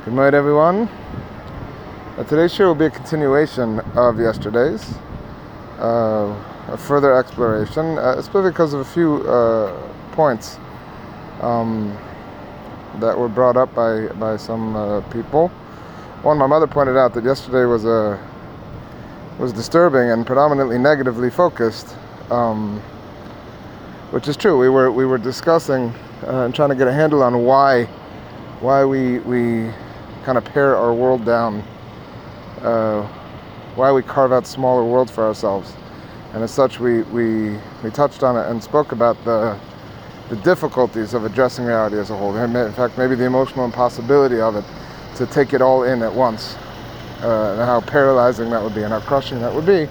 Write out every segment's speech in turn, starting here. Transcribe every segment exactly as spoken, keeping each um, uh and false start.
Good night, everyone. Uh, today's show will be a continuation of yesterday's, uh, a further exploration, uh, especially because of a few uh, points um, that were brought up by by some uh, people. One, my mother pointed out that yesterday was a was disturbing and predominantly negatively focused, um, which is true. We were we were discussing uh, and trying to get a handle on why why we we kind of pare our world down, uh, why we carve out smaller worlds for ourselves, and as such, we we we touched on it and spoke about the the difficulties of addressing reality as a whole. In fact, maybe the emotional impossibility of it to take it all in at once. Uh, and how paralyzing that would be and how crushing that would be.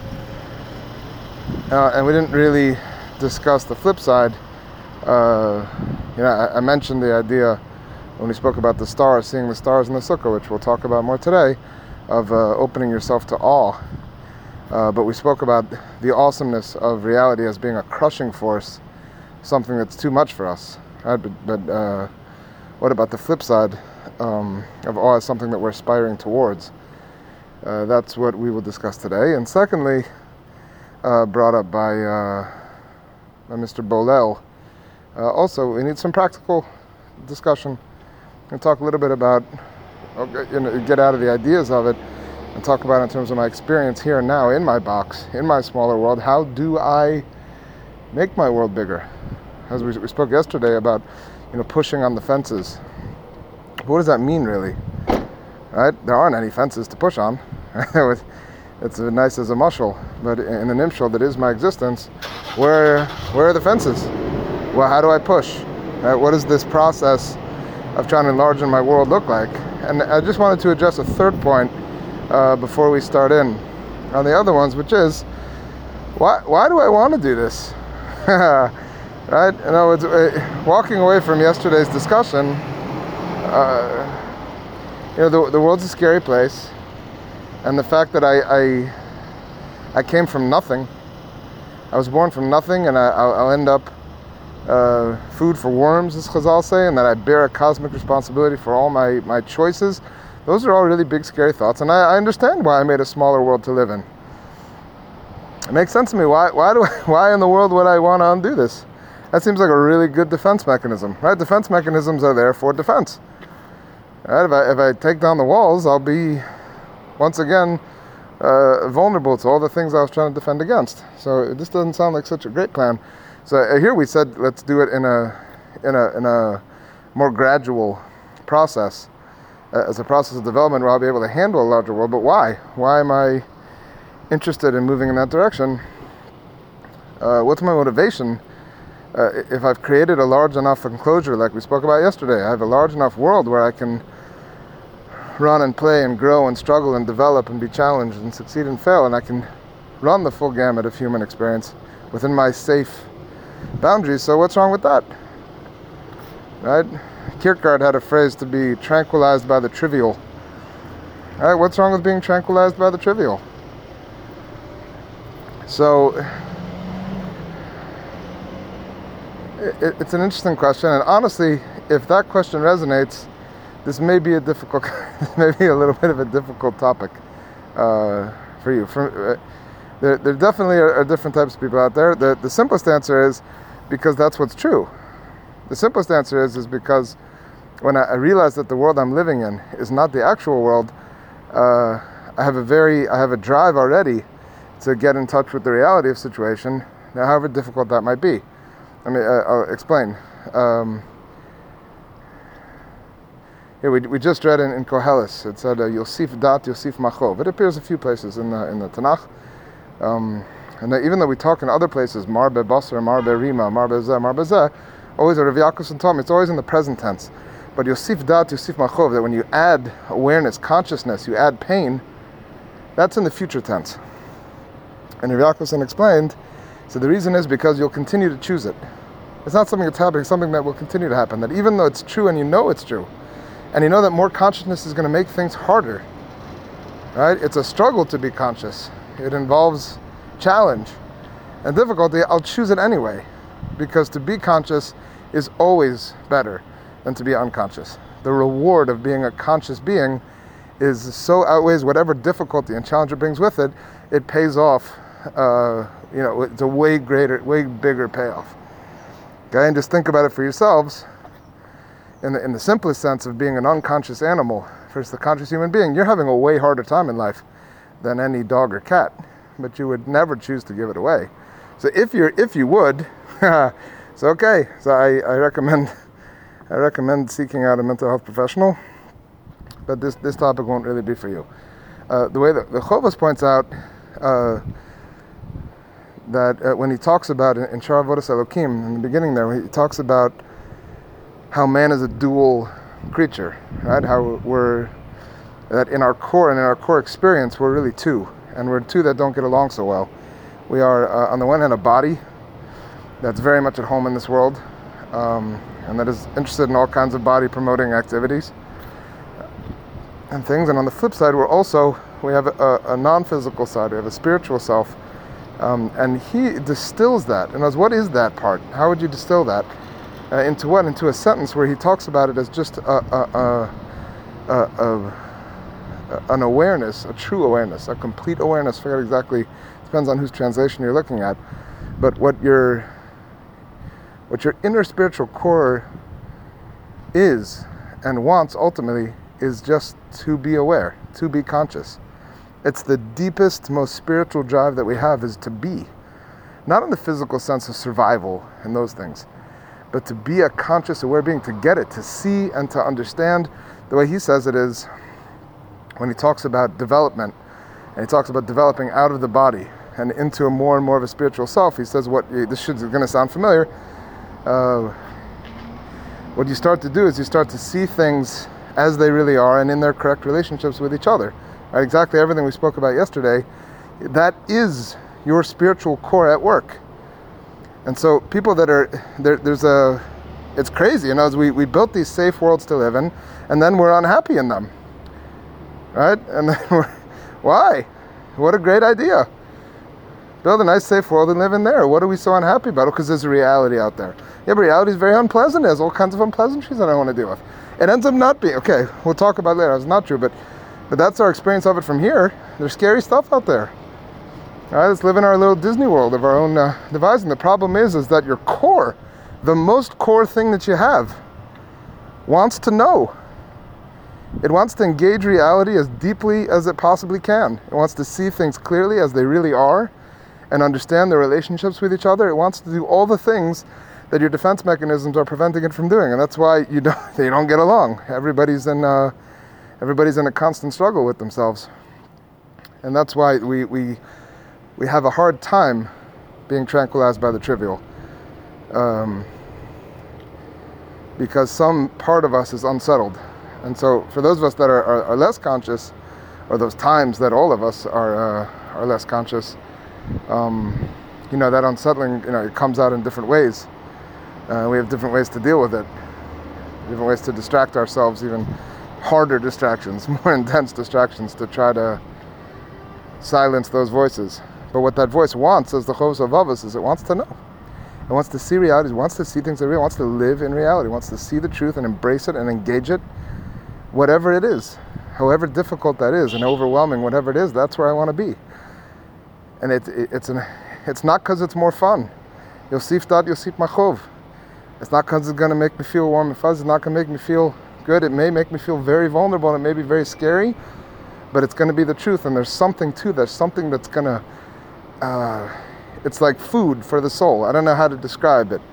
Uh, and we didn't really discuss the flip side. Uh, you know, I, I mentioned the idea when we spoke about the stars, seeing the stars in the sukkah, which we'll talk about more today, of uh, opening yourself to awe. Uh, but we spoke about the awesomeness of reality as being a crushing force, something that's too much for us. Right? But, but uh, what about the flip side um, of awe as something that we're aspiring towards? Uh, that's what we will discuss today. And secondly, uh, brought up by, uh, by Mister Bolel, uh, also we need some practical discussion and talk a little bit about, you know, get out of the ideas of it and talk about it in terms of my experience here and now in my box, in my smaller world. How do I make my world bigger? As we, we spoke yesterday about, you know, pushing on the fences. What does that mean, really? Right? There aren't any fences to push on. It's as nice as a mushal, but in an imshal that is my existence, where where are the fences? Well, how do I push? Right? What does this process of trying to enlarge my world look like? And I just wanted to address a third point uh, before we start in on the other ones, which is, why why do I want to do this? Right? You know, it's, uh, walking away from yesterday's discussion, uh, you know, the, the world's a scary place, and the fact that I, I I came from nothing, I was born from nothing, and I, I'll, I'll end up uh, food for worms, as Chazal say, and that I bear a cosmic responsibility for all my, my choices. Those are all really big, scary thoughts, and I, I understand why I made a smaller world to live in. It makes sense to me. Why why do I, why in the world would I want to undo this? That seems like a really good defense mechanism, right? Defense mechanisms are there for defense. Right, if I if I take down the walls, I'll be once again uh, vulnerable to all the things I was trying to defend against. So this doesn't sound like such a great plan. So uh, here we said let's do it in a in a in a more gradual process, uh, as a process of development where I'll be able to handle a larger world. But why? Why am I interested in moving in that direction? Uh, what's my motivation? Uh, if I've created a large enough enclosure, like we spoke about yesterday, I have a large enough world where I can run and play and grow and struggle and develop and be challenged and succeed and fail, and I can run the full gamut of human experience within my safe boundaries. So what's wrong with that? Right? Kierkegaard had a phrase, to be tranquilized by the trivial. Right? What's wrong with being tranquilized by the trivial? So it, it's an interesting question, and honestly, if that question resonates, this may be a difficult, maybe a little bit of a difficult topic uh, for you. For, uh, there, there definitely are, are different types of people out there. The, the simplest answer is because that's what's true. The simplest answer is is because when I, I realize that the world I'm living in is not the actual world, uh, I have a very, I have a drive already to get in touch with the reality of situation, however difficult that might be. I mean, uh, I'll explain. Um, Here we we just read in, in Koheles. It said Yosif Dat, Yosif Machov. It appears a few places in the in the Tanakh, um, and even though we talk in other places, Marbe Basar, Marbe Rima, Marbe Zeh, Marbe Zeh, always a Rav Yaakov told me it's always in the present tense. But Yosif Dat, Yosif Machov, that when you add awareness, consciousness, you add pain, that's in the future tense. And Rav Yaakov explained, so the reason is because you'll continue to choose it. It's not something that's happening; it's something that will continue to happen. That even though it's true and you know it's true, and you know that more consciousness is going to make things harder, right? It's a struggle to be conscious. It involves challenge and difficulty. I'll choose it anyway, because to be conscious is always better than to be unconscious. the reward of being a conscious being is so outweighs whatever difficulty and challenge it brings with it, it pays off, uh, you know, it's a way greater, way bigger payoff. Okay, and just think about it for yourselves. In the, in the simplest sense of being an unconscious animal versus the conscious human being, you're having a way harder time in life than any dog or cat, but you would never choose to give it away. So if you're, if you would, it's okay. So I, I recommend, I recommend seeking out a mental health professional, but this, this topic won't really be for you. Uh, the way that the Chovos points out, uh, that uh, when he talks about in Shar Avodas Elokim, in the beginning there, he talks about how man is a dual creature, right? How we're, that in our core and in our core experience, we're really two, and we're two that don't get along so well. We are, uh, on the one hand, a body that's very much at home in this world, um, and that is interested in all kinds of body-promoting activities and things. And on the flip side, we're also, we have a, a non-physical side, we have a spiritual self, um, and he distills that. And as what is that part? How would you distill that? Uh, into what? Into a sentence where he talks about it as just a, a, a, a, a, an awareness, a true awareness, a complete awareness. I forget exactly, depends on whose translation you're looking at. But what your what your inner spiritual core is and wants ultimately is just to be aware, to be conscious. It's the deepest, most spiritual drive that we have, is to be. Not in the physical sense of survival and those things, but to be a conscious, aware being, to get it, to see and to understand. The way he says it is, when he talks about development, and he talks about developing out of the body and into a more and more of a spiritual self, he says, what, this should going to sound familiar, uh, what you start to do is you start to see things as they really are and in their correct relationships with each other. Right? Exactly everything we spoke about yesterday, that is your spiritual core at work. And so people that are, there, there's a, it's crazy, you know, as we, we built these safe worlds to live in, and then we're unhappy in them, right? And then we're, why? What a great idea. Build a nice safe world and live in there. What are we so unhappy about? Because there's a reality out there. Yeah, but reality is very unpleasant. There's all kinds of unpleasantries that I want to deal with. It ends up not being, okay, we'll talk about it later. It's not true, but, but that's our experience of it from here. There's scary stuff out there. All right, let's live in our little Disney world of our own uh, devising. The problem is, is that your core, the most core thing that you have, wants to know. It wants to engage reality as deeply as it possibly can. It wants to see things clearly as they really are and understand their relationships with each other. It wants to do all the things that your defense mechanisms are preventing it from doing, and that's why you don't, they don't get along. Everybody's in, uh, everybody's in a constant struggle with themselves, and that's why we we we have a hard time being tranquilized by the trivial, um, because some part of us is unsettled. And so, for those of us that are, are, are less conscious, or those times that all of us are uh, are less conscious, um, you know, that unsettling, you know, it comes out in different ways. Uh, we have different ways to deal with it, different ways to distract ourselves, even harder distractions, more intense distractions, to try to silence those voices. But what that voice wants, as the Chovos HaLevavos, is it wants to know. It wants to see reality, it wants to see things that are real, it wants to live in reality, it wants to see the truth and embrace it and engage it, whatever it is, however difficult that is and overwhelming, whatever it is, that's where I want to be. And it, it, it's an, it's not because it's more fun. Yosif dat Yosif Machov. It's not because it's going to make me feel warm and fuzzy. It's not going to make me feel good. It may make me feel very vulnerable, and it may be very scary, but it's going to be the truth. And there's something to that, something that's going to, uh, it's like food for the soul. I don't know how to describe it.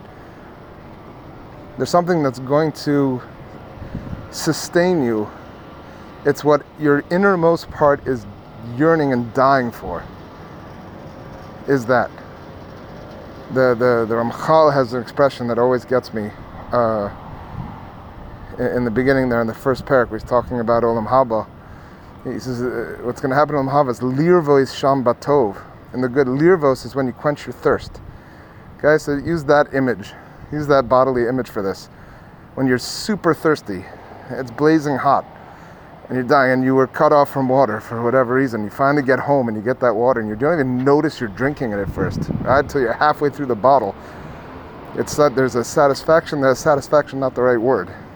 There's something that's going to sustain you. It's what your innermost part is yearning and dying for. Is that. The, the, the Ramchal has an expression that always gets me. Uh, in, in the beginning there, in the first parak, he's talking about Olam Haba. He says, uh, what's going to happen in Olam Haba is lirvos sham batov. And the good lirvos is when you quench your thirst. Okay, so use that image. Use that bodily image for this. When you're super thirsty, it's blazing hot, and you're dying, and you were cut off from water for whatever reason. You finally get home and you get that water, and you don't even notice you're drinking it at first, right? Until you're halfway through the bottle. It's that there's a satisfaction. There's satisfaction, not the right word.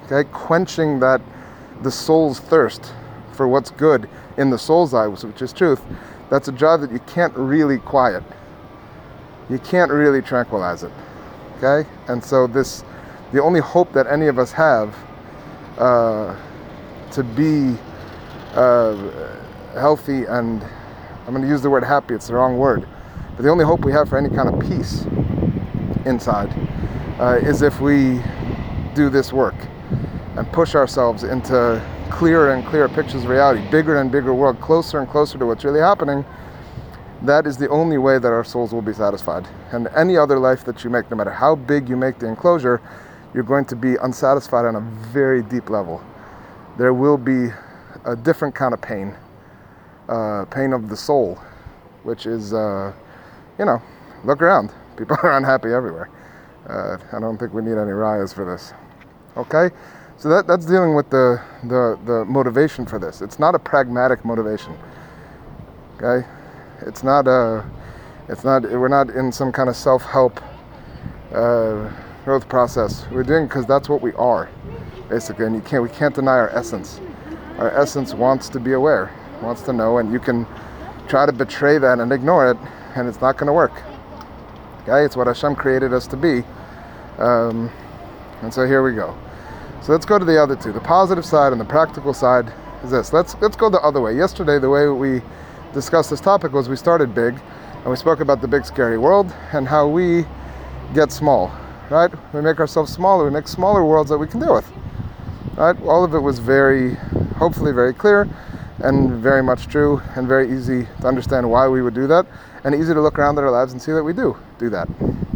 Okay, quenching that the soul's thirst for what's good in the soul's eye, which is truth. That's a drive that you can't really quiet. You can't really tranquilize it. Okay, and so this, the only hope that any of us have uh, to be uh, healthy, and I'm going to use the word happy, it's the wrong word, but the only hope we have for any kind of peace inside uh, is if we do this work and push ourselves into clearer and clearer pictures of reality, bigger and bigger world, closer and closer to what's really happening. That is the only way that our souls will be satisfied. And any other life that you make, no matter how big you make the enclosure, you're going to be unsatisfied on a very deep level. There will be a different kind of pain, uh, pain of the soul, which is, uh, you know, look around. People are unhappy everywhere. Uh, I don't think we need any riots for this. Okay? So that, that's dealing with the, the, the motivation for this. It's not a pragmatic motivation. Okay? It's not a, it's not, we're not in some kind of self-help uh, growth process. We're doing it because that's what we are, basically. And you can't, we can't deny our essence. Our essence wants to be aware, wants to know, and you can try to betray that and ignore it, and it's not going to work. Okay? It's what Hashem created us to be. Um, and so here we go. So let's go to the other two. The positive side and the practical side is this. Let's let's go the other way. Yesterday, the way we discussed this topic was we started big, and we spoke about the big scary world and how we get small, right? We make ourselves smaller. We make smaller worlds that we can deal with, right? All of it was very, hopefully very clear and very much true and very easy to understand why we would do that, and easy to look around at our lives and see that we do do that.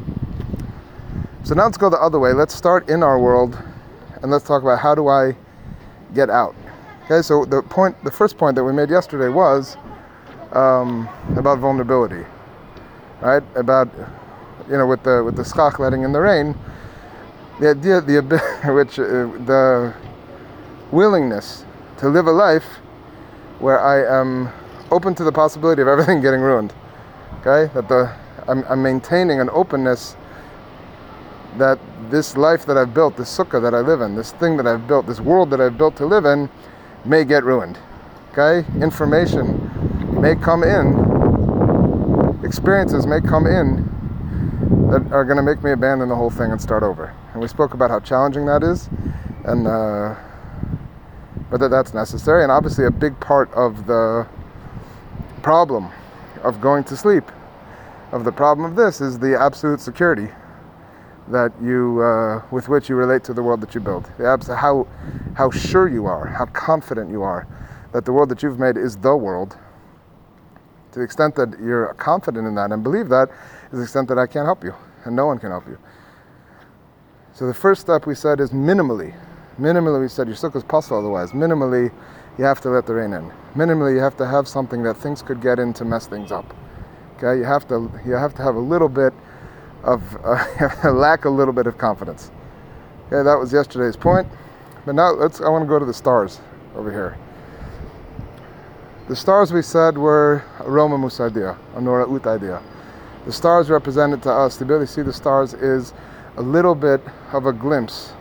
So now let's go the other way. Let's start in our world, and let's talk about how do I get out. Okay, so the point, the first point that we made yesterday was um, about vulnerability, right? About, you know, with the with the schach letting in the rain, the idea, the which uh, the willingness to live a life where I am open to the possibility of everything getting ruined. Okay, that the I'm, I'm maintaining an openness that this life that I've built, this sukkah that I live in, this thing that I've built, this world that I've built to live in, may get ruined. Okay? Information may come in, experiences may come in that are going to make me abandon the whole thing and start over. And we spoke about how challenging that is, and uh, but that that's necessary, and obviously a big part of the problem of going to sleep, of the problem of this, is the absolute security that you, uh, with which you relate to the world that you build. The abs- how, how sure you are, how confident you are that the world that you've made is the world. To the extent that you're confident in that and believe that, is the extent that I can't help you, and no one can help you. So the first step we said is minimally. Minimally, we said your sukkah is possible otherwise. Minimally, you have to let the rain in. Minimally, you have to have something that things could get in to mess things up. Okay, you have to you have to have a little bit of uh, lack a little bit of confidence. Okay, that was yesterday's point. But now let's. I want to go to the stars over here. The stars we said were Roma Musadia, a Nora Ut idea. The stars represented to us, the ability to see the stars is a little bit of a glimpse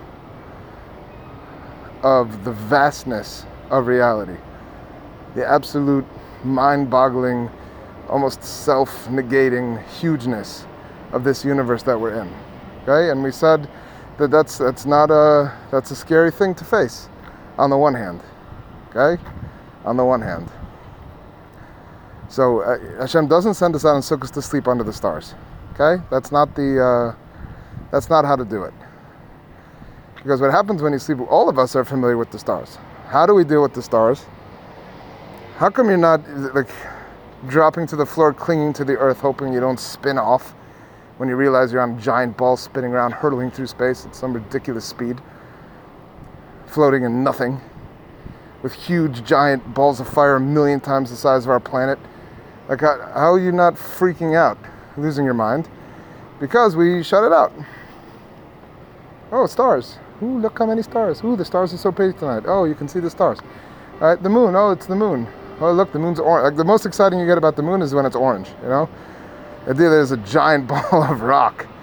of the vastness of reality, the absolute mind-boggling, almost self-negating hugeness of this universe that we're in. Okay, and we said that that's that's not a that's a scary thing to face. On the one hand, okay, on the one hand. So uh, Hashem doesn't send us out in sukkahs to sleep under the stars. Okay, that's not the uh, that's not how to do it. Because what happens when you sleep, all of us are familiar with the stars. How do we deal with the stars? How come you're not like dropping to the floor, clinging to the earth, hoping you don't spin off when you realize you're on a giant ball spinning around, hurtling through space at some ridiculous speed, floating in nothing, with huge giant balls of fire a million times the size of our planet? Like, how, how are you not freaking out, losing your mind? Because we shut it out. Oh, stars. Ooh, look how many stars. Ooh, the stars are so pretty tonight. Oh, you can see the stars. All right, the moon. Oh, it's the moon. Oh, look, the moon's orange. Like, the most exciting you get about the moon is when it's orange, you know? The idea that there's a giant ball of rock,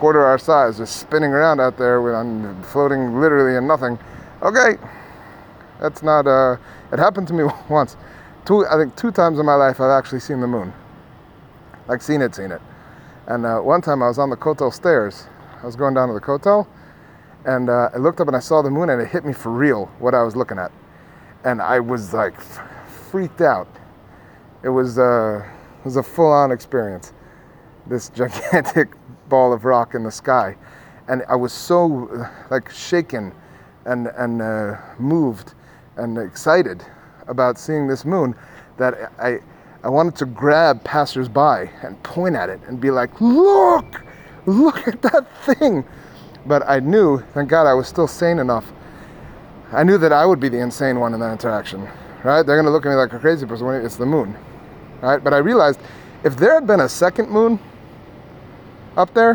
quarter our size, just spinning around out there, with, I'm floating literally in nothing. Okay, that's not, uh, it happened to me once. Two, I think two times in my life I've actually seen the moon. Like seen it, seen it. And uh, one time I was on the Kotel stairs. I was going down to the Kotel, and uh, I looked up and I saw the moon, and it hit me for real, what I was looking at. And I was like f- freaked out. It was, uh, it was a full-on experience. This gigantic ball of rock in the sky. And I was so uh, like shaken and, and uh, moved and excited about seeing this moon that I, I wanted to grab passersby and point at it and be like, look, look at that thing. But I knew, thank God I was still sane enough. I knew that I would be the insane one in that interaction, right? They're going to look at me like a crazy person when it's the moon, right? But I realized if there had been a second moon up there,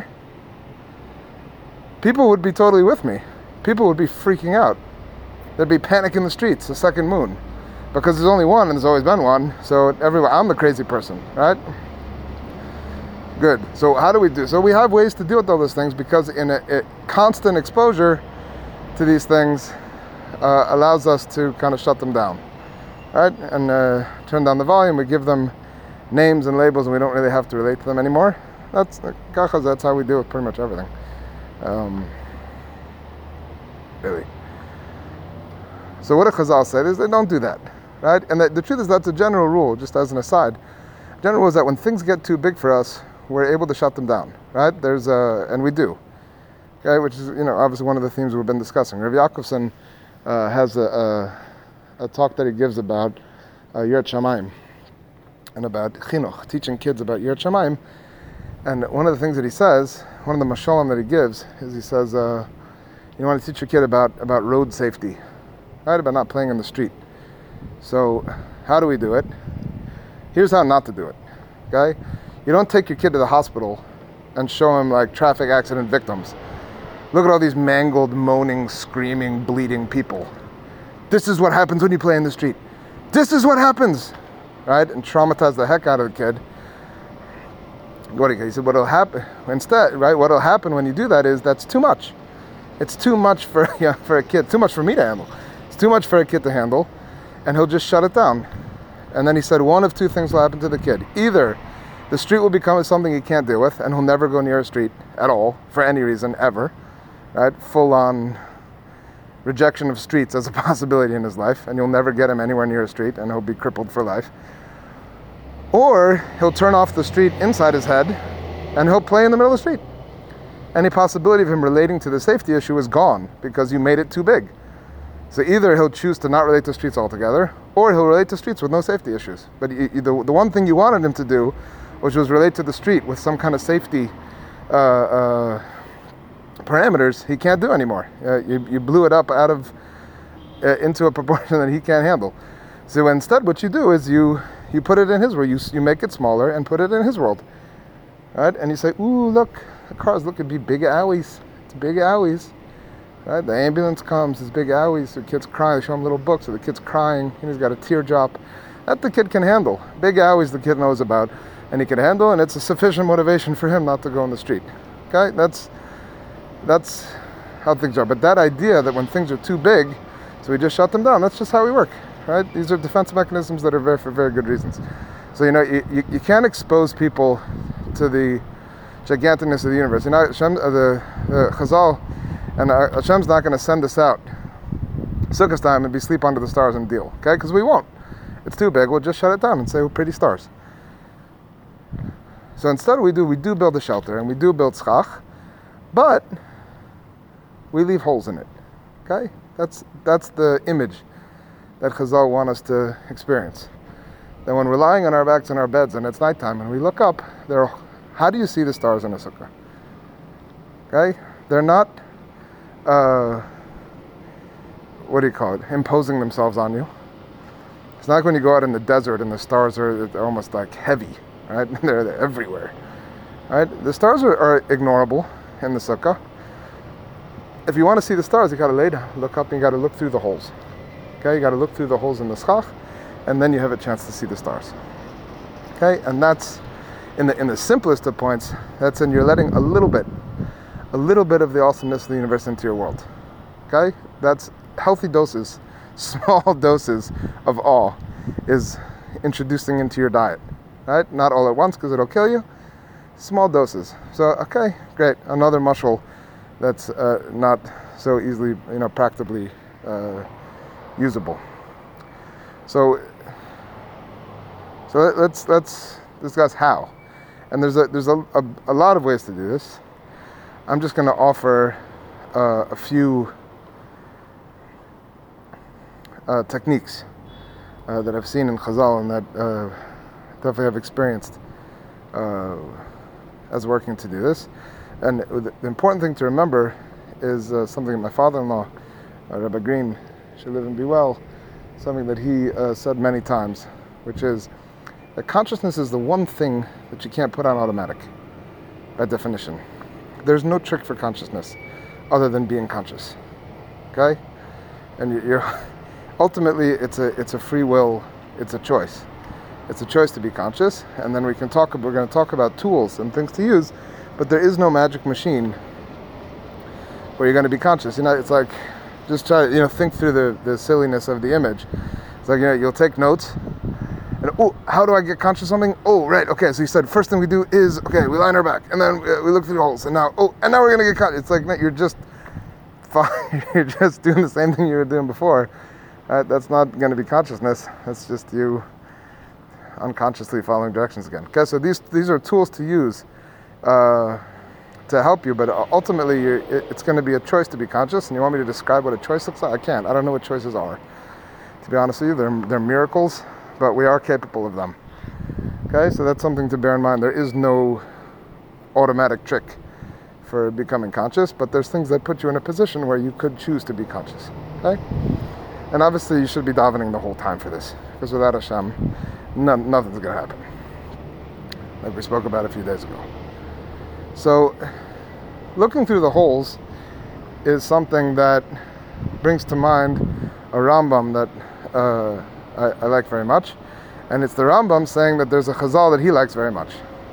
people would be totally with me. People would be freaking out. There'd be panic in the streets, a second moon. Because there's only one and there's always been one, so everyone, I'm the crazy person, right? Good. So how do we do? So we have ways to deal with all those things, because in a, a constant exposure to these things uh, allows us to kind of shut them down, right? And uh, turn down the volume. We give them names and labels, and we don't really have to relate to them anymore. That's that's how we deal with pretty much everything. Um, really. So what a Chazal said is they don't do that, right? And the, the truth is that's a general rule, just as an aside. The general rule is that when things get too big for us, we're able to shut them down, right? There's a, and we do, okay? Which is, you know, obviously one of the themes we've been discussing. Rav Yakovson uh, has a, a, a talk that he gives about uh, Yirat Shamayim and about chinuch, teaching kids about Yirat Shamayim. And one of the things that he says, one of the mashalim that he gives, is he says, uh, you want to teach your kid about, about road safety, right? About not playing in the street. So how do we do it? Here's how not to do it, okay? You don't take your kid to the hospital and show him like traffic accident victims. Look at all these mangled, moaning, screaming, bleeding people. This is what happens when you play in the street. This is what happens, right? And traumatize the heck out of the kid. What he said, what'll happen instead, right? What'll happen when you do that is that's too much. It's too much for yeah, for a kid. Too much for me to handle. It's too much for a kid to handle, and he'll just shut it down. And then he said one of two things will happen to the kid. Either the street will become something he can't deal with, and he'll never go near a street at all for any reason ever, right? Full-on rejection of streets as a possibility in his life, and you'll never get him anywhere near a street, and he'll be crippled for life. Or he'll turn off the street inside his head, and he'll play in the middle of the street. Any possibility of him relating to the safety issue is gone because you made it too big. So either he'll choose to not relate to streets altogether, or he'll relate to streets with no safety issues. But you, you, the, the one thing you wanted him to do, which was relate to the street with some kind of safety uh, uh, parameters, he can't do anymore. Uh, you, you blew it up out of uh, into a proportion that he can't handle. So instead, what you do is you you put it in his world. You you make it smaller and put it in his world, right? And you say, "Ooh, look, the cars look at be big owies. It's big owies." Right? The ambulance comes, it's big owies, the kid's crying, they show him little books, so the kid's crying, and he's got a tear drop. That the kid can handle. Big owies the kid knows about, and he can handle, and it's a sufficient motivation for him not to go in the street. Okay? That's that's how things are. But that idea that when things are too big, so we just shut them down, that's just how we work. Right? These are defense mechanisms that are very for very good reasons. So, you know, you, you, you can't expose people to the giganticness of the universe. You know, Hashem, uh, the, the Chazal, and uh, Hashem's not going to send us out Sukkot time and be sleep under the stars and deal, okay? Because we won't. It's too big. We'll just shut it down and say, well, pretty stars. So instead, we do we do build a shelter and we do build schach, but we leave holes in it, okay? That's that's the image that Chazal want us to experience. That when we're lying on our backs in our beds and it's nighttime and we look up, there are, how do you see the stars in a sukkah? Okay? They're not Uh, what do you call it? Imposing themselves on you. It's not like when you go out in the desert and the stars are they're almost like heavy, right? they're, they're everywhere, right? The stars are, are ignorable in the sukkah. If you want to see the stars, you got to lay down, look up, and you got to look through the holes. Okay, you got to look through the holes in the schach, and then you have a chance to see the stars. Okay, and that's in the in the simplest of points. That's in you're letting a little bit. a little bit of the awesomeness of the universe into your world. Okay? That's healthy doses, small doses of awe is introducing into your diet. Right? Not all at once because it'll kill you. Small doses. So, okay, great. Another mushroom that's uh, not so easily, you know, practically uh, usable. So, so let's let's discuss how. And there's a there's a, a, a lot of ways to do this. I'm just going to offer uh, a few uh, techniques uh, that I've seen in Chazal and that uh, definitely have experienced uh, as working to do this. And the important thing to remember is uh, something that my father-in-law, uh, Rabbi Green, should live and be well, something that he uh, said many times, which is that consciousness is the one thing that you can't put on automatic, by definition. There's no trick for consciousness other than being conscious, okay? And you're ultimately, it's a it's a free will, it's a choice. It's a choice to be conscious, and then we can talk. We're going to talk about tools and things to use, but there is no magic machine where you're going to be conscious. You know, it's like just try to you know think through the, the silliness of the image. It's like you know you'll take notes, and oh, how do I get conscious of something? Oh, right, okay. So you said first thing we do is okay, we line our back, and then we look through the holes, and now oh, and now we're going to get conscious. It's like you're just you're just doing the same thing you were doing before. Right? That's not going to be consciousness. That's just you unconsciously following directions again. Okay, so these these are tools to use uh, to help you, but ultimately you're, it's going to be a choice to be conscious. And you want me to describe what a choice looks like? I can't. I don't know what choices are. To be honest with you, they're they're miracles, but we are capable of them. Okay, so that's something to bear in mind. There is no automatic trick for becoming conscious, but there's things that put you in a position where you could choose to be conscious. Okay, and obviously you should be davening the whole time for this, because without Hashem, No, nothing's going to happen, like we spoke about a few days ago. So, looking through the holes is something that brings to mind a Rambam that uh, I, I like very much, and it's the Rambam saying that there's a Chazal that he likes very much,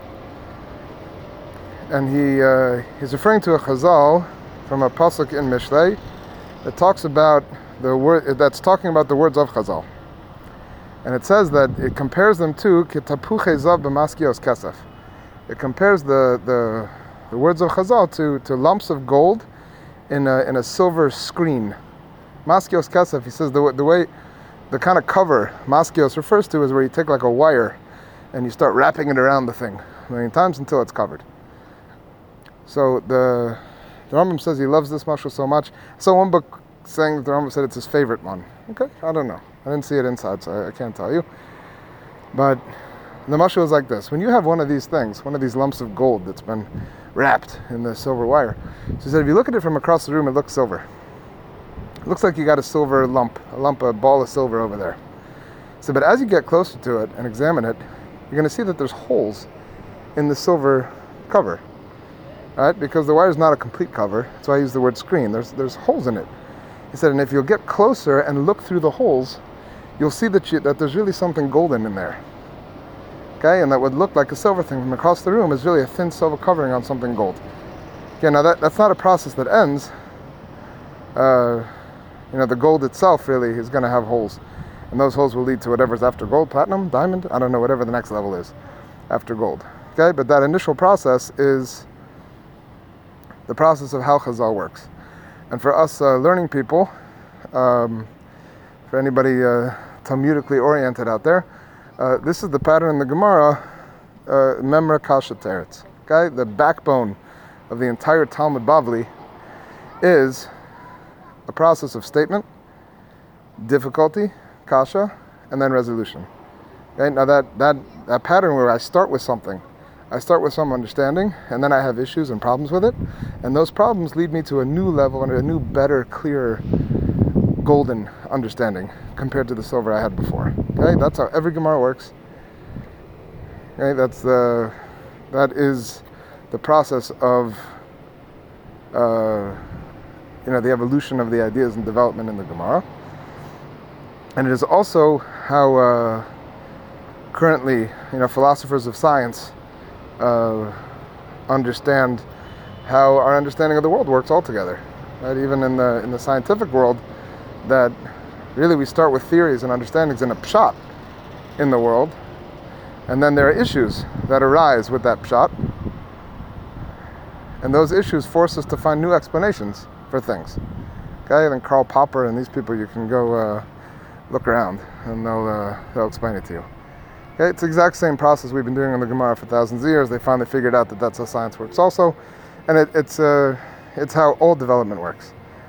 and he uh, he's referring to a Chazal from a pasuk in Mishlei that talks about the word that's talking about the words of Chazal. And it says that it compares them to Kitapuche Zav b'maskios kesef. It compares the, the the words of Chazal to, to lumps of gold in a in a silver screen. Maskios kesef. He says the the way the kind of cover maskios refers to is where you take like a wire and you start wrapping it around the thing a million times until it's covered. So the the Rambam says he loves this mashal so much. So one book saying that the Rambam said it's his favorite one. Okay, I don't know. I didn't see it inside, so I, I can't tell you. But the mashal is like this. When you have one of these things, one of these lumps of gold that's been wrapped in the silver wire, so he said if you look at it from across the room, it looks silver. It looks like you got a silver lump, a lump, a ball of silver over there. So, but as you get closer to it and examine it, you're going to see that there's holes in the silver cover, right? Because the wire is not a complete cover. That's why I use the word screen. There's there's holes in it. He said, and if you'll get closer and look through the holes, you'll see that you, that there's really something golden in there. Okay, and that would look like a silver thing from across the room is really a thin silver covering on something gold. Okay, now that, that's not a process that ends. Uh, you know, the gold itself really is going to have holes. And those holes will lead to whatever's after gold, platinum, diamond, I don't know, whatever the next level is after gold. Okay, but that initial process is the process of how Chazal works. And for us uh, learning people, um, for anybody uh, Talmudically oriented out there, uh, this is the pattern in the Gemara, uh, Memra Kasha Teretz. Okay, the backbone of the entire Talmud Bavli is a process of statement, difficulty, kasha, and then resolution. Okay, now that, that, that pattern where I start with something, I start with some understanding, and then I have issues and problems with it, and those problems lead me to a new level and a new, better, clearer, golden understanding compared to the silver I had before. Okay, that's how every Gemara works. Okay, that's the that is the process of uh, you know the evolution of the ideas and development in the Gemara, and it is also how uh, currently you know philosophers of science uh, understand how our understanding of the world works altogether. Right? Even in the in the scientific world, that really we start with theories and understandings in a pshat in the world, and then there are issues that arise with that pshat, and those issues force us to find new explanations for things. Okay, and then Karl Popper and these people, you can go uh, look around, and they'll uh, they'll explain it to you. Okay, it's the exact same process we've been doing in the Gemara for thousands of years. They finally figured out that that's how science works also, and it, it's uh, it's how all development works.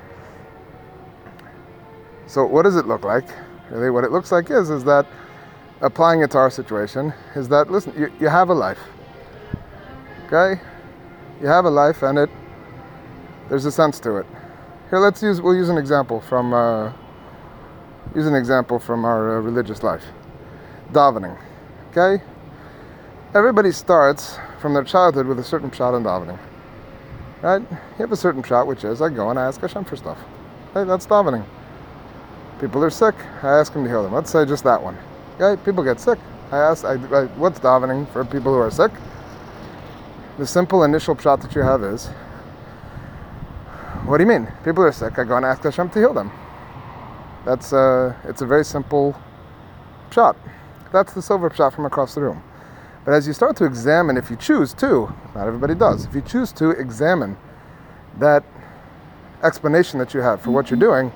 So what does it look like? Really, what it looks like is is that applying it to our situation is that, listen, you, you have a life. Okay, you have a life, and it there's a sense to it. Here, let's use we'll use an example from uh, use an example from our uh, religious life, davening. Okay, everybody starts from their childhood with a certain pshat in davening. Right? You have a certain pshat, which is I go and I ask Hashem for stuff. Okay, that's davening. People are sick, I ask Him to heal them. Let's say just that one. Okay, people get sick. I ask, I, I, what's davening for people who are sick? The simple initial pshat that you have is, what do you mean? People are sick, I go and ask Hashem to heal them. That's uh, it's a very simple pshat. That's the silver pshat from across the room. But as you start to examine, if you choose to, not everybody does, if you choose to examine that explanation that you have for what you're doing,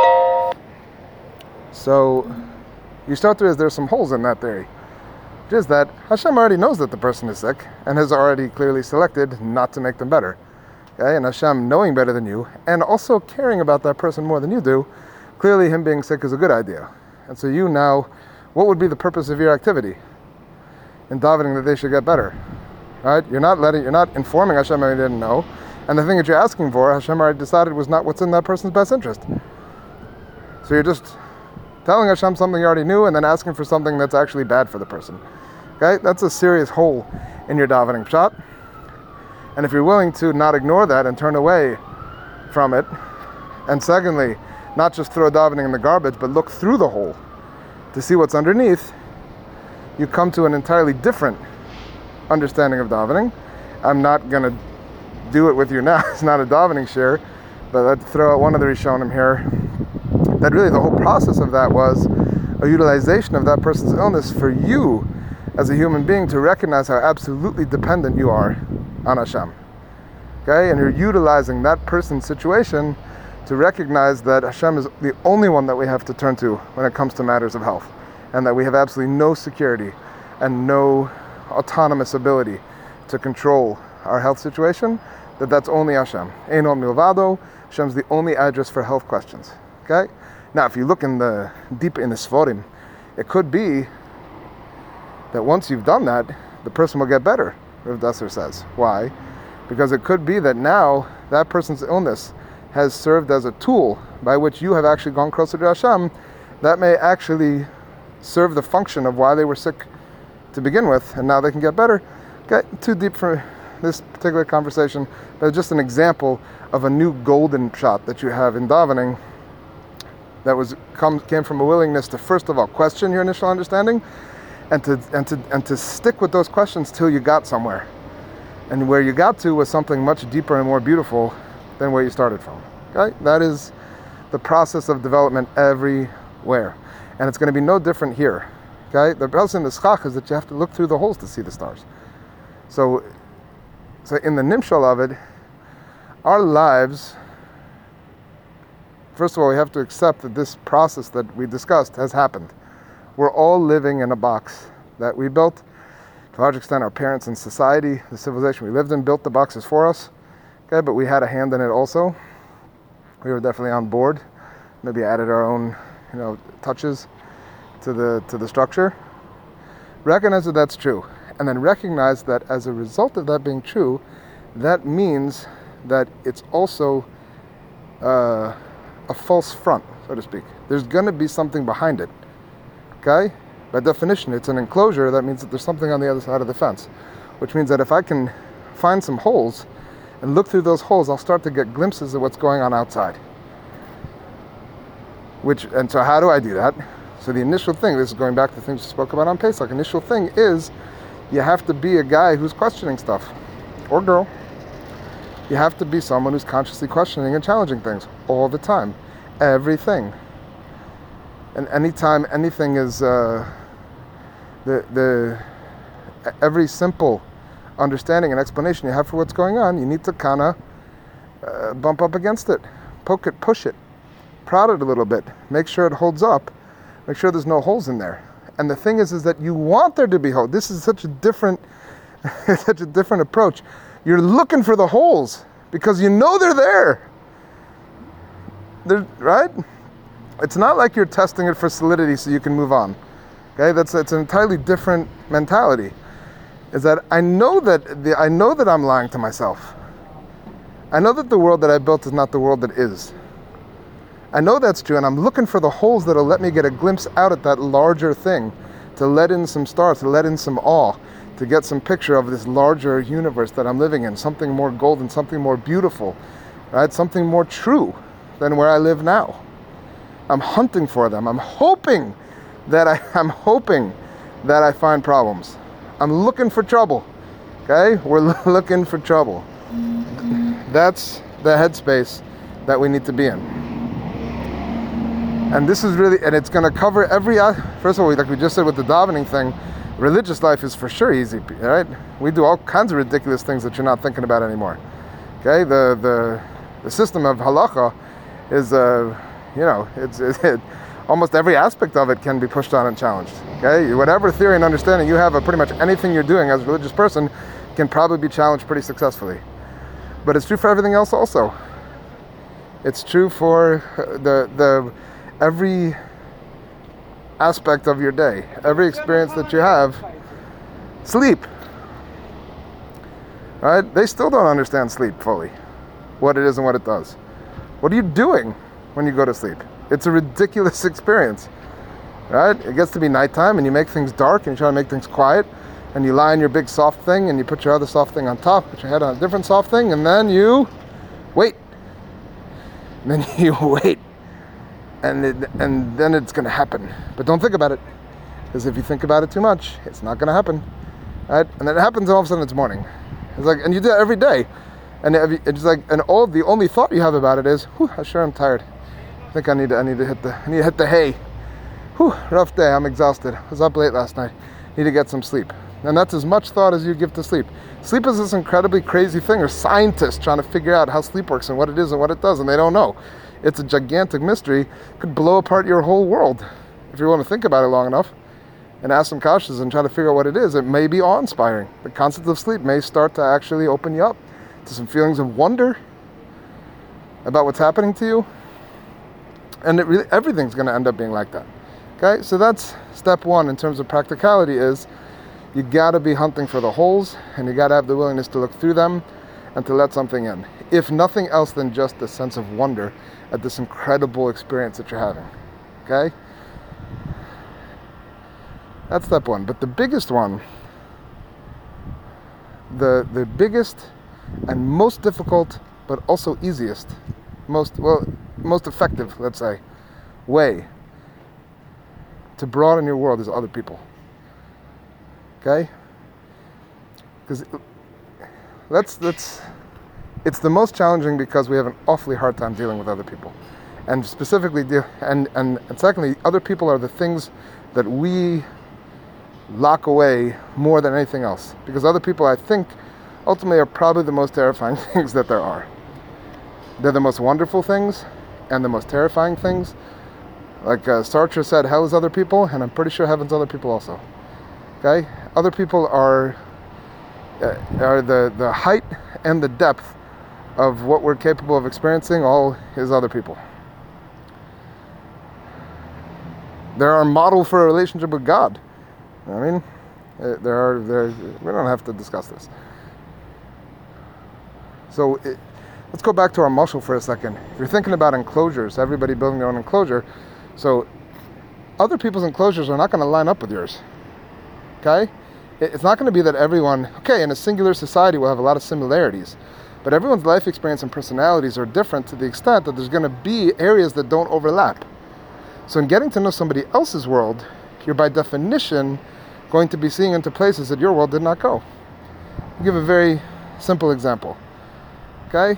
so you start to realize there's some holes in that theory. Which is that Hashem already knows that the person is sick and has already clearly selected not to make them better. Okay? And Hashem knowing better than you and also caring about that person more than you do, clearly him being sick is a good idea. And so you now, what would be the purpose of your activity? In davening that they should get better. Right? You're not letting, you're not informing Hashem that he didn't know. And the thing that you're asking for, Hashem already decided was not what's in that person's best interest. So you're just telling Hashem something you already knew and then asking for something that's actually bad for the person. Okay? That's a serious hole in your davening pshat. And if you're willing to not ignore that and turn away from it, and secondly, not just throw davening in the garbage, but look through the hole to see what's underneath, you come to an entirely different understanding of davening. I'm not going to do it with you now. It's not a davening share, but I'd throw out one of the Rishonim here. That really the whole process of that was a utilization of that person's illness for you as a human being to recognize how absolutely dependent you are on Hashem. Okay? And you're utilizing that person's situation to recognize that Hashem is the only one that we have to turn to when it comes to matters of health, and that we have absolutely no security and no autonomous ability to control our health situation, that that's only Hashem. Eino milvado, Hashem's the only address for health questions. Okay? Now, if you look in the deep in the Sforim, it could be that once you've done that, the person will get better, Rav Dasser says. Why? Because it could be that now that person's illness has served as a tool by which you have actually gone closer to Hashem that may actually serve the function of why they were sick to begin with, and now they can get better. Okay, too deep for this particular conversation, but just an example of a new golden pshat that you have in davening that was come, came from a willingness to first of all question your initial understanding, and to and to and to stick with those questions till you got somewhere. And where you got to was something much deeper and more beautiful than where you started from. Okay? That is the process of development everywhere. And it's going to be no different here. Okay? The process in the schach is that you have to look through the holes to see the stars. So so in the nimshal of it, our lives, first of all, we have to accept that this process that we discussed has happened. We're all living in a box that we built. To a large extent, our parents and society, the civilization we lived in, built the boxes for us. Okay, but we had a hand in it also. We were definitely on board. Maybe added our own, you know, touches to the to the structure. Recognize that that's true, and then recognize that as a result of that being true, that means that it's also uh, a false front, so to speak. There's going to be something behind it. Okay? By definition, it's an enclosure. That means that there's something on the other side of the fence, which means that if I can find some holes and look through those holes, I'll start to get glimpses of what's going on outside. Which, and so how do I do that? So the initial thing, this is going back to the things we spoke about on Pesach, initial thing is you have to be a guy who's questioning stuff, or girl. You have to be someone who's consciously questioning and challenging things all the time. Everything. And anytime anything is uh, the the every simple understanding and explanation you have for what's going on, you need to kind of uh, bump up against it, poke it, push it, prod it a little bit, make sure it holds up, make sure there's no holes in there. And the thing is, is that you want there to be holes. This is such a different, such a different approach. You're looking for the holes because you know they're there. They're, right? It's not like you're testing it for solidity so you can move on. Okay, that's it's an entirely different mentality. Is that I know that the I know that I'm lying to myself. I know that the world that I built is not the world that is. I know that's true, and I'm looking for the holes that'll let me get a glimpse out at that larger thing, to let in some stars, to let in some awe, to get some picture of this larger universe that I'm living in, something more golden, something more beautiful, right? Something more true than where I live now. I'm hunting for them. I'm hoping that I, I'm hoping that I find problems. I'm looking for trouble. Okay? We're looking for trouble. That's the headspace that we need to be in. And this is really, and it's going to cover every, first of all, like we just said with the davening thing, religious life is for sure easy, right? We do all kinds of ridiculous things that you're not thinking about anymore. Okay? The the, the system of halacha is, uh, you know, it's it, it, almost every aspect of it can be pushed on and challenged. Okay, whatever theory and understanding you have of pretty much anything you're doing as a religious person can probably be challenged pretty successfully. But it's true for everything else also. It's true for the the every aspect of your day, every experience that you have. Sleep. Right? They still don't understand sleep fully, what it is and what it does. What are you doing when you go to sleep? It's a ridiculous experience, right? It gets to be nighttime and you make things dark and you try to make things quiet and you lie on your big soft thing and you put your other soft thing on top, put your head on a different soft thing, and then you wait. And then you wait. And it, and then it's going to happen. But don't think about it, because if you think about it too much, it's not going to happen, right? And then it happens and all of a sudden it's morning. It's like, and you do it every day. And it's like, and all the only thought you have about it is, whew, I'm sure I'm tired. I think I need to, I need to hit the, I need to hit the hay. Whew, rough day. I'm exhausted. I was up late last night. Need to get some sleep. And that's as much thought as you give to sleep. Sleep is this incredibly crazy thing. There's scientists trying to figure out how sleep works and what it is and what it does, and they don't know. It's a gigantic mystery. It could blow apart your whole world if you want to think about it long enough and ask some questions and try to figure out what it is. It may be awe-inspiring. The concept of sleep may start to actually open you up to some feelings of wonder about what's happening to you. And it really, everything's going to end up being like that. Okay, so that's step one in terms of practicality is you got to be hunting for the holes, and you got to have the willingness to look through them and to let something in. If nothing else than just the sense of wonder at this incredible experience that you're having. Okay? That's step one. But the biggest one, the the biggest and most difficult, but also easiest, most, well, most effective, let's say, way to broaden your world is other people. Okay? Because let's, let's, it's the most challenging because we have an awfully hard time dealing with other people. And specifically, deal, and, and, and secondly, other people are the things that we lock away more than anything else. Because other people, I think, ultimately are probably the most terrifying things that there are. They're the most wonderful things and the most terrifying things. Like uh, Sartre said, hell is other people, and I'm pretty sure heaven's other people also. Okay? Other people are uh, are the, the height and the depth of what we're capable of experiencing, all is other people. They're our model for a relationship with God. I mean, uh, there are there. We don't have to discuss this. So it, let's go back to our muscle for a second. If you're thinking about enclosures, everybody building their own enclosure, so other people's enclosures are not going to line up with yours. Okay? It's not going to be that everyone, okay, in a singular society we'll have a lot of similarities, but everyone's life experience and personalities are different to the extent that there's going to be areas that don't overlap. So in getting to know somebody else's world, you're by definition going to be seeing into places that your world did not go. I'll give a very simple example. Okay?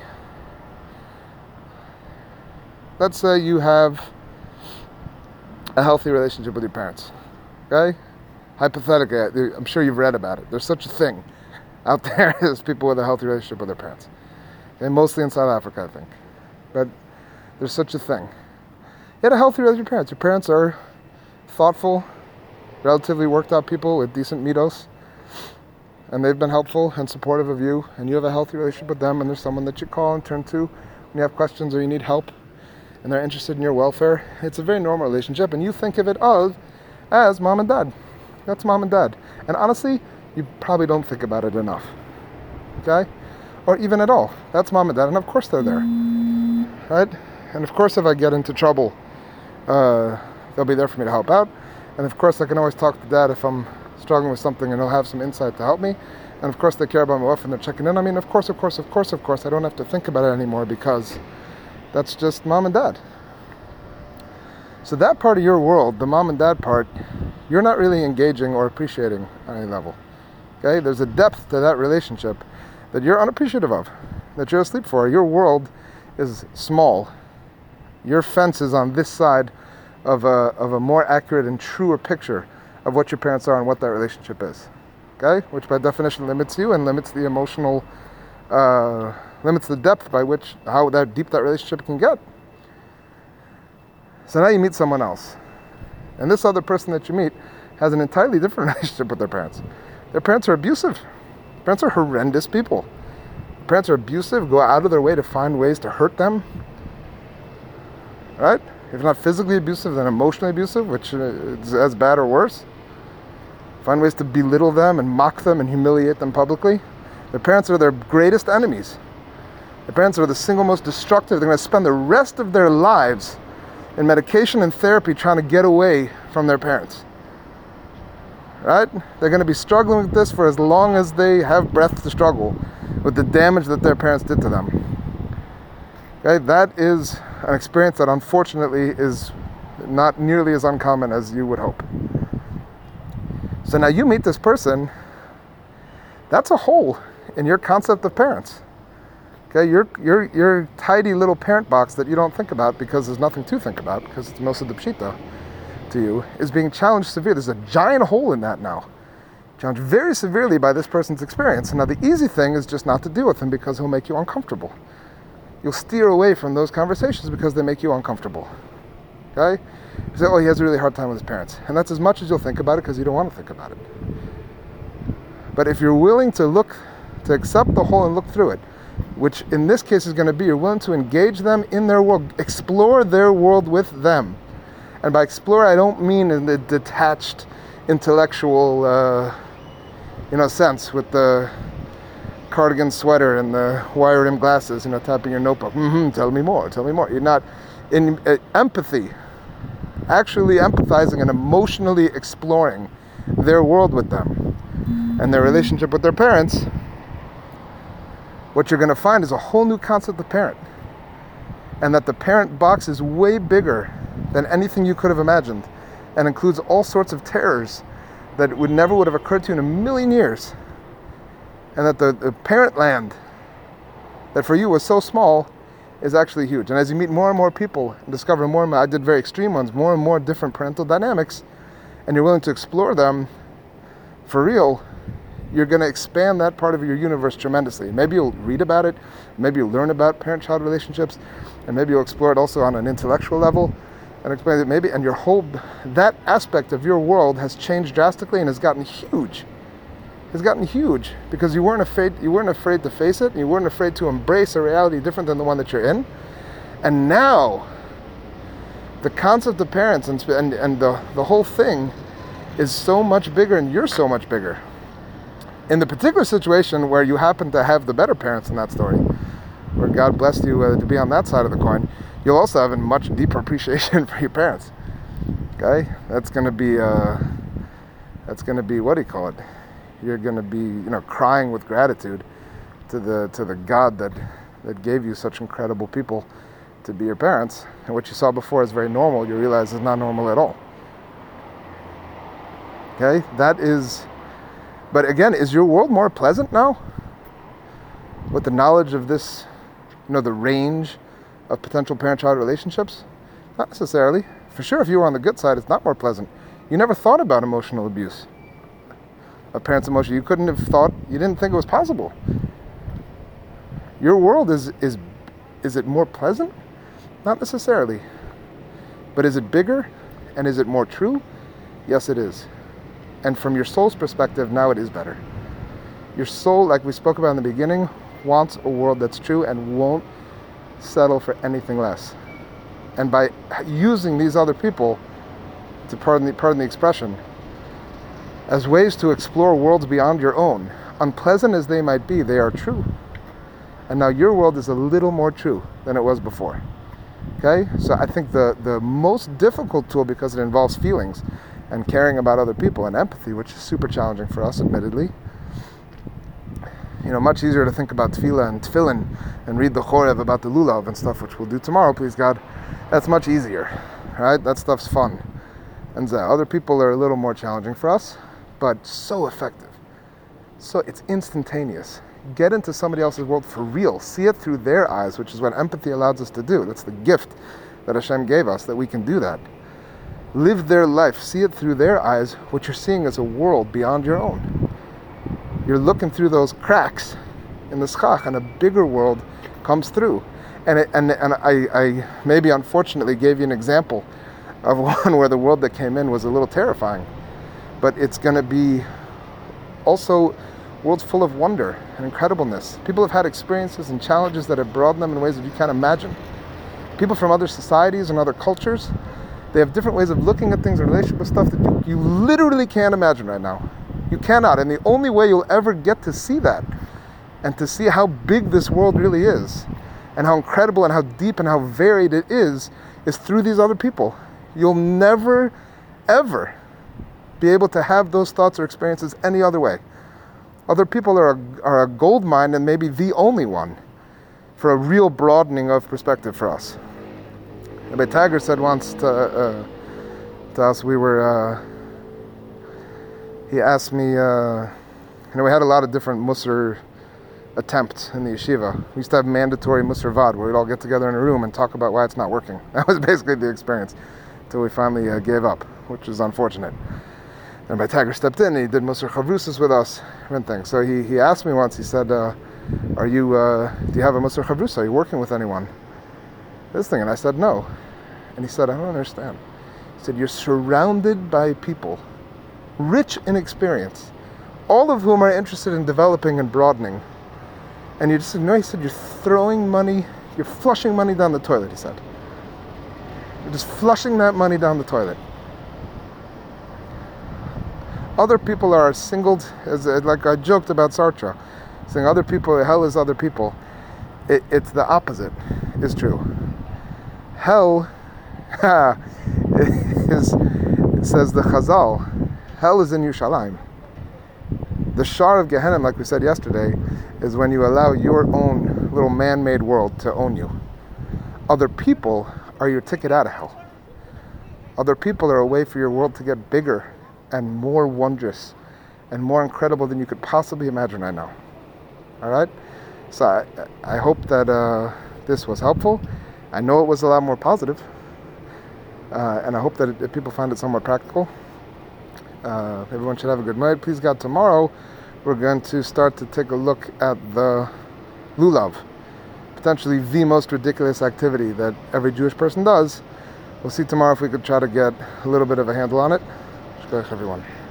Let's say you have a healthy relationship with your parents. Okay? Hypothetically, I'm sure you've read about it. There's such a thing out there as people with a healthy relationship with their parents. Okay? Mostly in South Africa, I think. But there's such a thing. You had a healthy relationship with your parents. Your parents are thoughtful, relatively worked out people with decent midos. And they've been helpful and supportive of you. And you have a healthy relationship with them. And there's someone that you call and turn to when you have questions or you need help. And they're interested in your welfare. It's a very normal relationship. And you think of it of as mom and dad. That's mom and dad. And honestly, you probably don't think about it enough. Okay? Or even at all. That's mom and dad. And of course they're there. Right? And of course if I get into trouble, uh, they'll be there for me to help out. And of course I can always talk to dad if I'm struggling with something and he'll have some insight to help me. And of course they care about my wife and they're checking in. I mean, of course, of course, of course, of course, I don't have to think about it anymore because that's just mom and dad. So that part of your world, the mom and dad part, you're not really engaging or appreciating on any level. Okay? There's a depth to that relationship that you're unappreciative of, that you're asleep for. Your world is small. Your fence is on this side of a, of a more accurate and truer picture of what your parents are and what that relationship is. Okay? Which by definition limits you and limits the emotional, uh, limits the depth by which, how that deep that relationship can get. So now you meet someone else. And this other person that you meet has an entirely different relationship with their parents. Their parents are abusive. Their parents are horrendous people. Their parents are abusive, go out of their way to find ways to hurt them. Right? If not physically abusive, then emotionally abusive, which is as bad or worse. Find ways to belittle them and mock them and humiliate them publicly. Their parents are their greatest enemies. Their parents are the single most destructive. They're going to spend the rest of their lives in medication and therapy trying to get away from their parents. Right? They're going to be struggling with this for as long as they have breath to struggle with the damage that their parents did to them. Okay? That is an experience that unfortunately is not nearly as uncommon as you would hope. So now you meet this person, that's a hole in your concept of parents. Okay, your your your tidy little parent box that you don't think about because there's nothing to think about because it's most of the pshita to you is being challenged severely. There's a giant hole in that now. Challenged very severely by this person's experience. And now the easy thing is just not to deal with him because he'll make you uncomfortable. You'll steer away from those conversations because they make you uncomfortable. Okay? You say, oh, he has a really hard time with his parents. And that's as much as you'll think about it because you don't want to think about it. But if you're willing to look, to accept the hole and look through it, which in this case is going to be you're willing to engage them in their world, explore their world with them. And by explore, I don't mean in the detached, intellectual, uh, you know, sense with the cardigan sweater and the wire-rimmed glasses, you know, tapping your notebook. Mm-hmm, tell me more, tell me more. You're not in uh, empathy, actually empathizing and emotionally exploring their world with them and their relationship with their parents. What you're going to find is a whole new concept of parent. And that the parent box is way bigger than anything you could have imagined and includes all sorts of terrors that would never would have occurred to you in a million years. And that the, the parent land that for you was so small is actually huge. And as you meet more and more people and discover more and more, I did very extreme ones, more and more different parental dynamics, and you're willing to explore them for real, you're going to expand that part of your universe tremendously. Maybe you'll read about it, maybe you'll learn about parent-child relationships, and maybe you'll explore it also on an intellectual level, and explain it maybe, and your whole, that aspect of your world has changed drastically and has gotten huge. Has gotten huge because you weren't afraid, you weren't afraid to face it, and you weren't afraid to embrace a reality different than the one that you're in. And now, the concept of parents and, and, and the, the whole thing is so much bigger, and you're so much bigger. In the particular situation where you happen to have the better parents in that story, where God blessed you uh, to be on that side of the coin, you'll also have a much deeper appreciation for your parents. Okay? That's going to be, uh, that's going to be, what do you call it? You're going to be, you know, crying with gratitude to the to the God that, that gave you such incredible people to be your parents. And what you saw before is very normal. You realize is not normal at all. Okay? That is... But again, is your world more pleasant now? With the knowledge of this You know the range of potential parent-child relationships? Not necessarily. For sure, if you were on the good side, it's not more pleasant. You never thought about emotional abuse. A parent's emotion. You couldn't have thought, you didn't think it was possible. Your world is, is, is it more pleasant? Not necessarily. But is it bigger? And is it more true? Yes, it is. And from your soul's perspective, now it is better. Your soul, like we spoke about in the beginning, wants a world that's true and won't settle for anything less. And by using these other people, to pardon the, pardon the expression, as ways to explore worlds beyond your own, unpleasant as they might be, they are true. And now your world is a little more true than it was before. Okay? So I think the, the most difficult tool, because it involves feelings and caring about other people and empathy, which is super challenging for us, admittedly. You know, much easier to think about tefillah and tefillin and read the chorev about the lulav and stuff, which we'll do tomorrow, please God. That's much easier, right? That stuff's fun. And uh, other people are a little more challenging for us, but so effective. So it's instantaneous. Get into somebody else's world for real. See it through their eyes, which is what empathy allows us to do. That's the gift that Hashem gave us, that we can do that. Live their life. See it through their eyes. What you're seeing is a world beyond your own. You're looking through those cracks in the schach, and a bigger world comes through. And it, and and I, I maybe unfortunately gave you an example of one where the world that came in was a little terrifying. But it's going to be also worlds full of wonder and incredibleness. People have had experiences and challenges that have broadened them in ways that you can't imagine. People from other societies and other cultures, they have different ways of looking at things in relationship with stuff that you, you literally can't imagine right now. You cannot. And the only way you'll ever get to see that and to see how big this world really is and how incredible and how deep and how varied it is, is through these other people. You'll never, ever be able to have those thoughts or experiences any other way. Other people are a, are a gold mine, and maybe the only one for a real broadening of perspective for us. Rabbi Tiger said once to, uh, to us, we were, uh, he asked me, uh, you know, we had a lot of different Musar attempts in the yeshiva. We used to have mandatory Musar Vad, where we'd all get together in a room and talk about why it's not working. That was basically the experience, until we finally uh, gave up, which is unfortunate. And Rabbi Tiger stepped in, and he did Musar Chavrusas with us, different things. So he, he asked me once, he said, uh, are you, uh, do you have a Musar Chavrusa? Are you working with anyone? This thing, and I said, no. And he said, I don't understand. He said, you're surrounded by people, rich in experience, all of whom are interested in developing and broadening. And you just said, no, he said, you're throwing money, you're flushing money down the toilet, he said. You're just flushing that money down the toilet. Other people are singled, as like I joked about Sartre, saying other people, hell is other people. It, it's the opposite is true. Hell is, it says the Chazal, hell is in Yerushalayim. The Shar of Gehenna, like we said yesterday, is when you allow your own little man-made world to own you. Other people are your ticket out of hell. Other people are a way for your world to get bigger and more wondrous and more incredible than you could possibly imagine right now. All right? So I, I hope that uh, this was helpful. I know it was a lot more positive. Uh, and I hope that it, people find it somewhat practical. Uh, everyone should have a good night. Please God, tomorrow we're going to start to take a look at the lulav, potentially the most ridiculous activity that every Jewish person does. We'll see tomorrow if we could try to get a little bit of a handle on it. Shkoyach, everyone.